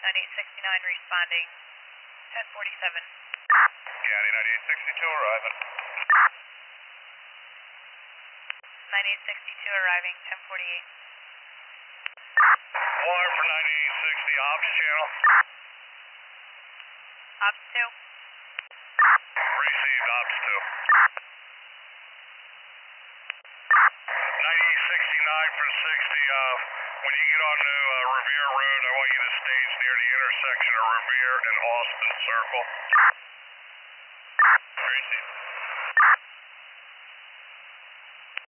9869 responding 1047. County 9862 arriving. 9862 arriving 1048. Wire for 9860 ops channel. Ops 2. Received ops 2. 9869 for 60. When you get on to Revere Road, I want you to stage near the intersection of Revere and Austin Circle.